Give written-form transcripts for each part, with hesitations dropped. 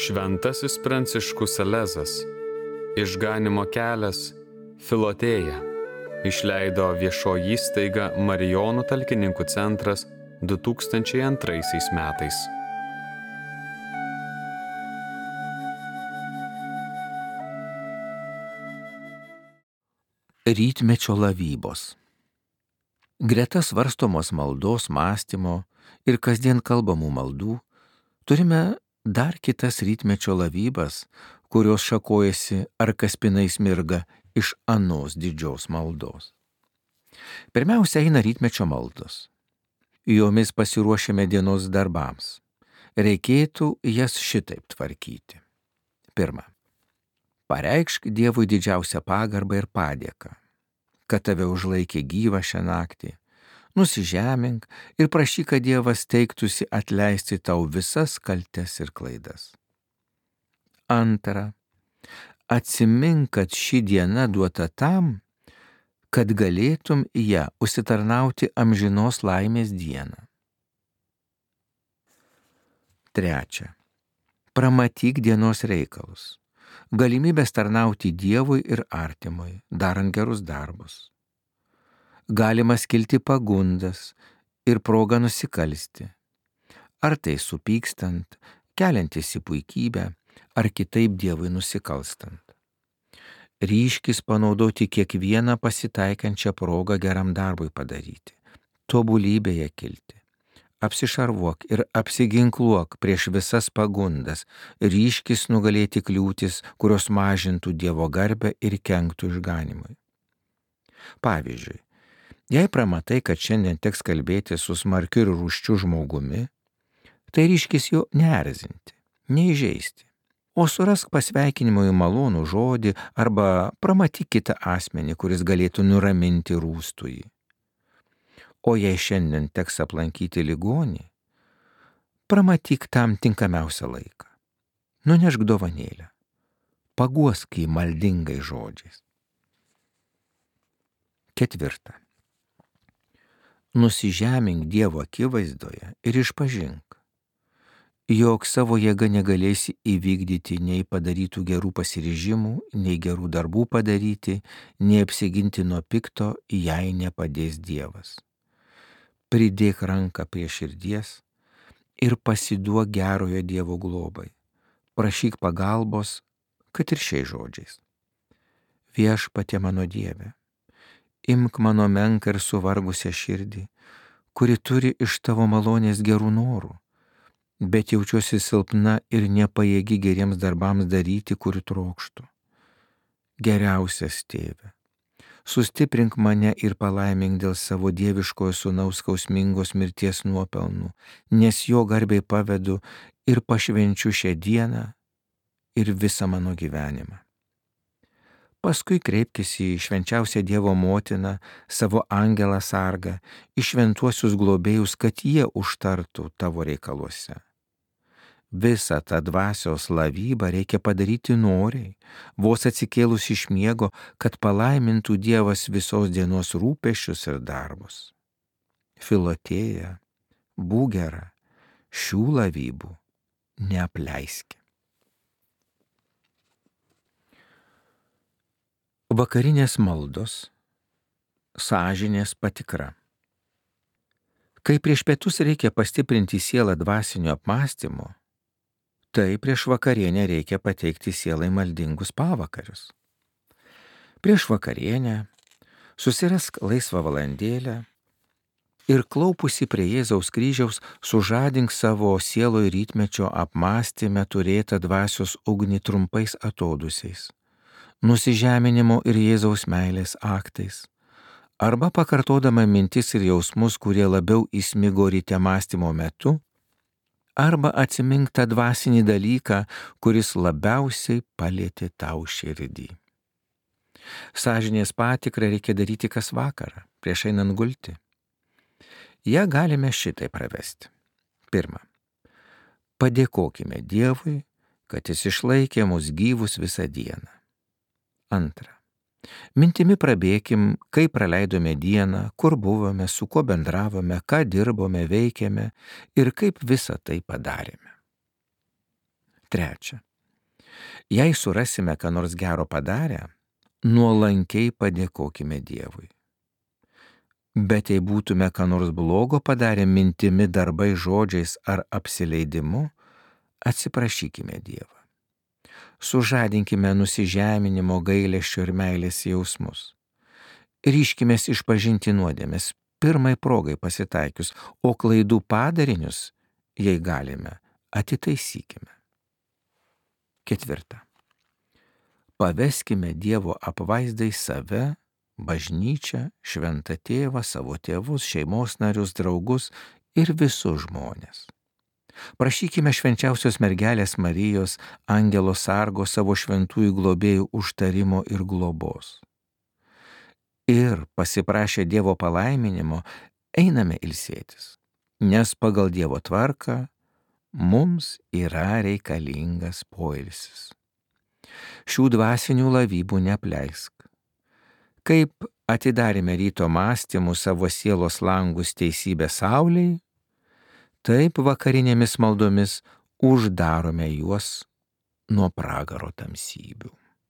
Šventasis Pranciškus Salezas, Išganymo kelias, Filotėja, išleido viešoji įstaiga Marijonų talkininkų centras 2002 metais. Rytmečio lavybos. Greta svarstomos maldos, mąstymo ir kasdien kalbamų maldų turime dar kitas rytmečio lavybas, kurios šakojasi ar kaspinais mirga iš anos didžios maldos. Pirmiausia eina rytmečio maldos. Jomis pasiruošime dienos darbams. Reikėtų jas šitaip tvarkyti. Pirma. Pareikšk Dievui didžiausią pagarbą ir padėką, kad tave užlaikė gyvą šią naktį. Nusižemink ir prašyk, kad Dievas teiktųsi atleisti tau visas kaltes ir klaidas. Antra. Atsimink, kad ši diena duota tam, kad galėtum ją užsitarnauti amžinos laimės dieną. Trečia. Pramatyk dienos reikalus. Galimybės tarnauti Dievui ir artimui, darant gerus darbus. Galima skilti pagundas ir progą nusikalsti. Ar tai supykstant, keliantis į puikybę, ar kitaip Dievui nusikalstant. Ryškis panaudoti kiekvieną pasitaikančią progą geram darbui padaryti, tobulybėje kilti. Apsišarvuok ir apsiginkluok prieš visas pagundas, ryškis nugalėti kliūtis, kurios mažintų Dievo garbę ir kenktų išganymui. Pavyzdžiui, jei pramatai, kad šiandien teks kalbėti su smarkiu ir rūsčiu žmogumi, tai ryškis jo neerzinti, neįžeisti, o surask pasveikinimui malonų žodį arba pramatyk kitą asmenį, kuris galėtų nuraminti rūstųjį. O jei šiandien teks aplankyti ligonį, pramatyk tam tinkamiausią laiką. Nunešk dovanėlę, paguosk jį maldingai žodžiais. Ketvirta. Nusižemink Dievo akivaizdoje ir išpažink, jog savo jėga negalėsi įvykdyti nei padarytų gerų pasiryžimų, nei gerų darbų padaryti, nei apsiginti nuo pikto, jei nepadės Dievas. Pridėk ranką prie širdies ir pasiduok gerojo Dievo globai. Prašyk pagalbos, kad ir šiais žodžiais. Viešpatie mano Dieve, imk mano menką ir suvargusią širdį, kuri turi iš tavo malonės gerų norų, bet jaučiuosi silpna ir nepajėgi geriems darbams daryti, kurių trokštu. Geriausias Tėve, sustiprink mane ir palaimink dėl savo dieviškojo sūnaus skausmingos mirties nuopelnų, nes jo garbei pavedu ir pašvenčiu šią dieną ir visą mano gyvenimą. Paskui kreipkis į švenčiausią Dievo motiną, savo angelą sargą, į šventuosius globėjus, kad jie užtartų tavo reikaluose. Visą tą dvasios lavybą reikia padaryti noriai, vos atsikėlus iš miego, kad palaimintų Dievas visos dienos rūpesčius ir darbus. Filotėja, būk gera, šių lavybų neapleiski. Vakarinės maldos, sąžinės patikra. Kai prieš pietus reikia pastiprinti sielą dvasinio apmąstymo, tai prieš vakarienę reikia pateikti sielai maldingus pavakarius. Prieš vakarienę susirask laisvą valandėlę ir klaupusi prie Jėzaus kryžiaus sužadink savo sieloje rytmečio apmąstyme turėtą dvasios ugnį trumpais atodūsiais, nusižeminimo ir Jėzaus meilės aktais, arba pakartodama mintis ir jausmus, kurie labiau įsmigo ryte mąstymo metu, arba atsimink tą dvasinį dalyką, kuris labiausiai palietė tau širdį. Sąžinės patikrą reikia daryti kas vakarą, prieš einant gulti. Ja galime šitai pravesti. Pirma, padėkokime Dievui, kad jis išlaikė mus gyvus visą dieną. Antra, mintimi prabėkim, kaip praleidome dieną, kur buvome, su kuo bendravome, ką dirbome, veikėme ir kaip visą tai padarėme. Trečia. Jei surasime, ką nors gero padarę, nuolankiai padėkokime Dievui. Bet jei būtume ką nors blogo padarę mintimi, darbais, žodžiais ar apsileidimu, atsiprašykime Dievą. Sužadinkime nusižeminimo, gailesčio ir meilės jausmus. Ryškimės išpažinti nuodėmes, pirmai progai pasitaikius, o klaidų padarinius, jei galime, atitaisykime. Ketvirta. Paveskime Dievo apvaizdai save, bažnyčią, šventą tėvą, savo tėvus, šeimos narius, draugus ir visus žmonės. Prašykime švenčiausios mergelės Marijos, angelo sargo, savo šventųjų globėjų užtarimo ir globos. Ir pasiprašę Dievo palaiminimo, einame ilsėtis, nes pagal Dievo tvarką mums yra reikalingas poilsis. Šių dvasinių lavybų neapleisk. Kaip atidarėme ryto mąstymų savo sielos langus teisybės saulei, taip vakarinėmis maldomis uždarome juos nuo pragaro tamsybių.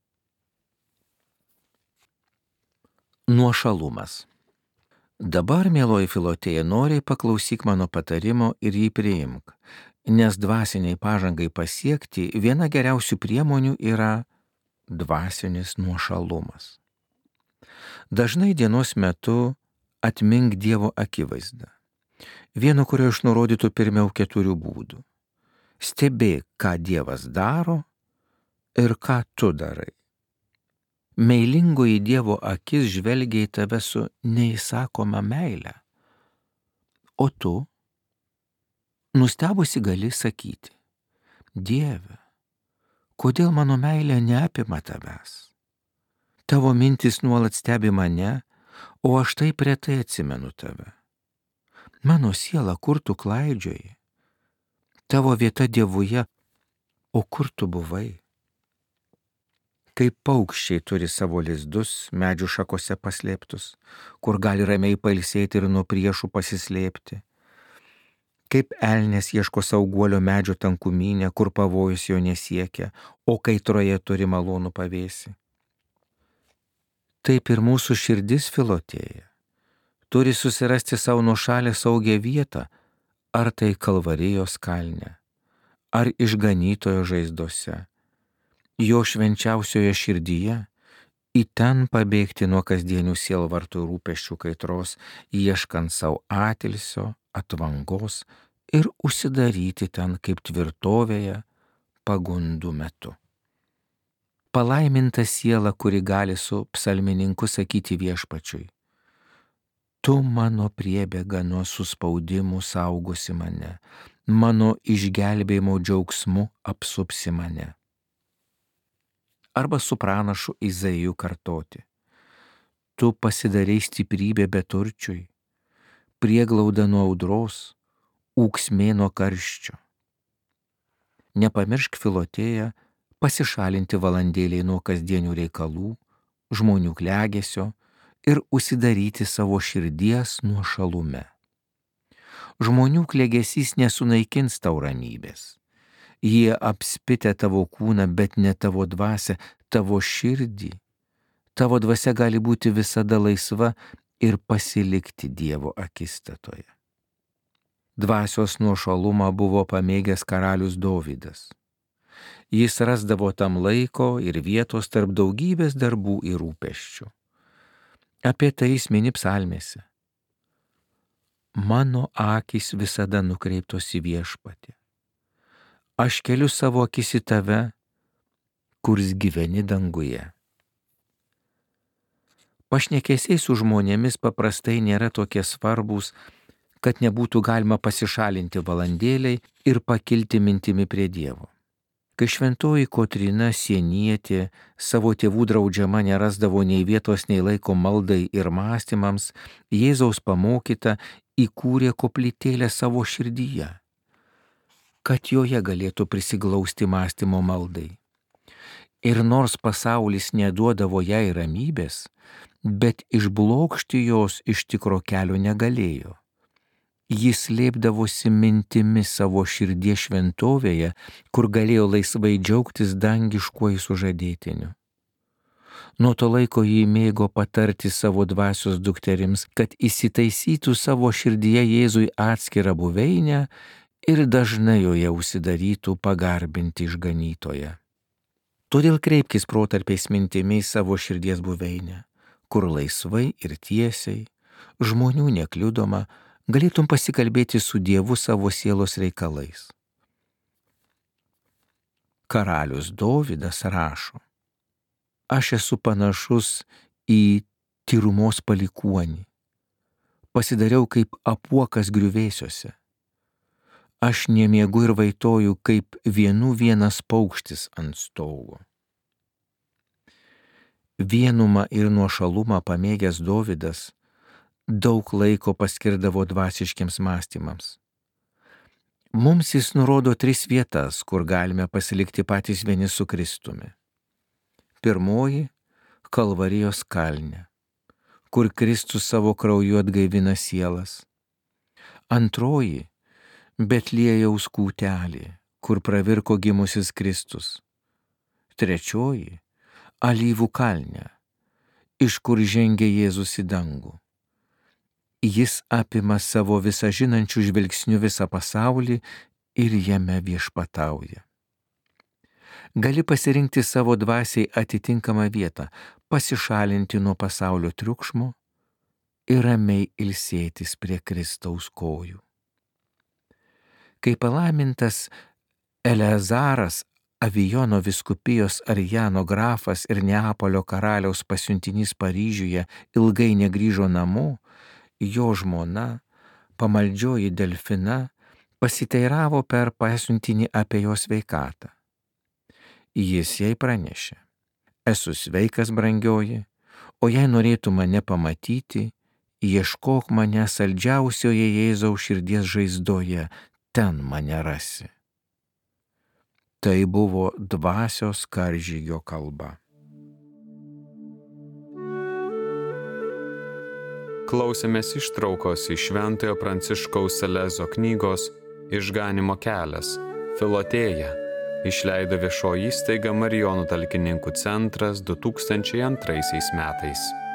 Nuošalumas. Dabar, mieloji Filotėja, noriai paklausyk mano patarimo ir jį priimk, nes dvasiniai pažangai pasiekti viena geriausių priemonių yra dvasinis nuošalumas. Dažnai dienos metu atmink Dievo akivaizdą, vieno, kurio iš nurodytų pirmiau 4 būdų. Stebėk, ką Dievas daro ir ką tu darai. Meilingoji Dievo akis žvelgia į tave su neįsakoma meile, o tu, nustebusi, gali sakyti: Dieve, kodėl mano meilė neapima tavęs? Tavo mintis nuolat stebi mane, o aš taip retai atsimenu tave. Mano siela, kur tu klaidžioji? Tavo vieta Dievuje, o kur tu buvai? Kaip paukščiai turi savo lizdus medžių šakose paslėptus, kur gali ramiai pailsėti ir nuo priešų pasislėpti. Kaip elnias ieško sauguolio medžio tankumynę, kur pavojus jo nesiekia, o kaitroje turi malonų pavėsį. Taip ir mūsų širdis, Filotėja, turi susirasti savo nuošalę saugią vietą, ar tai Kalvarijos kalne, ar išganytojo žaizdose, jo švenčiausioje širdyje, į ten pabėgti nuo kasdienių sielvartų rūpesčių kaitros, ieškant savo atilsio, atvangos ir užsidaryti ten kaip tvirtovėje pagundų metu. Palaiminta siela, kuri gali su psalmininku sakyti viešpačiui: Tu mano priebėga nuo suspaudimų saugosi mane, mano išgelbėjimo džiaugsmu apsupsi mane. Arba su pranašu Izaiju kartoti: Tu pasidarei stiprybė beturčiui, prieglauda nuo audros, ūksmė nuo karščio. Nepamiršk, Filotėja, pasišalinti valandėliai nuo kasdienių reikalų, žmonių klegesio ir užsidaryti savo širdies nuošalume. Žmonių klegesys nesunaikins tau ramybės. Jie apspitę tavo kūną, bet ne tavo dvasią, tavo širdį. Tavo dvasia gali būti visada laisva ir pasilikti Dievo akistatoje. Dvasios nuošalumą buvo pamėgęs karalius Dovydas. Jis rasdavo tam laiko ir vietos tarp daugybės darbų ir rūpesčių. Apie tai jis mini psalmėse: Mano akys visada nukreiptos į viešpatį. Aš keliu savo akis į tave, kurs gyveni danguje. Pašnekesiai su žmonėmis paprastai nėra tokie svarbūs, kad nebūtų galima pasišalinti valandėliai ir pakilti mintimi prie Dievo. Kai šventoji Kotryna Sienietė savo tėvų draudžiama nerasdavo nei vietos, nei laiko maldai ir mąstymams, Jėzaus pamokyta įkūrė koplytėlę savo širdyje, kad joje galėtų prisiglausti mąstymo maldai. Ir nors pasaulis neduodavo jai ramybės, bet išblokšti jos iš tikro kelio negalėjo. Jis slėpdavosi mintimis savo širdies šventovėje, kur galėjo laisvai džiaugtis dangiškuoju sužadėtiniu. Nuo to laiko jį mėgo patarti savo dvasios dukterims, kad įsitaisytų savo širdyje Jėzui atskirą buveinę ir dažnai joje užsidarytų pagarbinti išganytoją. Todėl kreipkis protarpiais mintimis savo širdies buveinę, kur laisvai ir tiesiai, žmonių nekliudoma, galėtum pasikalbėti su Dievu savo sielos reikalais. Karalius Dovydas rašo: aš esu panašus į tyrumos palikuonį. Pasidariau kaip apuokas griuvėsiuose. Aš nemiegu ir vaitoju kaip vienas paukštis ant stogo. Vienumą ir nuošalumą pamėgęs Dovydas daug laiko paskirdavo dvasiškiams mąstymams. Mums jis nurodo 3 vietas, kur galime pasilikti patys vieni su Kristumi. Pirmoji — Kalvarijos kalne, kur Kristus savo krauju atgaivina sielas. Antroji — Betliejaus kūtelė, kur pravirko gimusis Kristus. Trečioji — Alyvų kalne, iš kur žengė Jėzus į dangų. Jis apima savo visažinančių žvilgsnių visą pasaulį ir jame viešpatauja. Gali pasirinkti savo dvasiai atitinkamą vietą, pasišalinti nuo pasaulio triukšmo ir ramiai ilsėtis prie Kristaus kojų. Kai palaimintas Eleazaras, Avijono vyskupijos Arjano grafas ir Neapolio karaliaus pasiuntinys Paryžiuje ilgai negrįžo namo, jo žmona, pamaldžioji Delfina, pasiteiravo per pasiuntinį apie jo sveikatą. Jis jai pranešė: esu sveikas, brangioji, o jei norėtų mane pamatyti, ieškok mane saldžiausioje Jėzaus širdies žaizdoje, ten mane rasi. Tai buvo dvasios karžygio kalba. Klausėmės ištraukos iš Šventojo Pranciškaus Salezo knygos Išganymo kelias – Filotėja, išleido viešoji įstaiga Marijonų talkininkų centras 2002 metais.